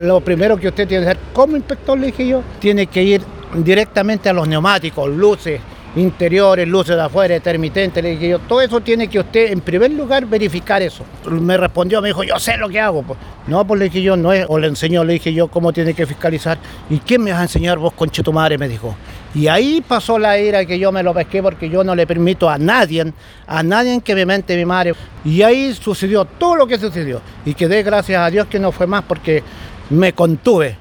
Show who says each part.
Speaker 1: Lo primero que usted tiene que hacer como inspector, le dije yo, tiene que ir directamente a los neumáticos, luces interiores, luces de afuera, intermitentes, le dije yo, todo eso tiene que usted en primer lugar verificar eso. Me respondió, me dijo, yo sé lo que hago. Pues, no, pues le dije yo, no es, o le enseñó, le dije yo, cómo tiene que fiscalizar. ¿Y quién me va a enseñar vos, conchetumadre? Me dijo. Y ahí pasó la ira que yo me lo pesqué porque yo no le permito a nadie que me mente mi madre. Y ahí sucedió todo lo que sucedió. Y que dé gracias a Dios que no fue más porque me contuve.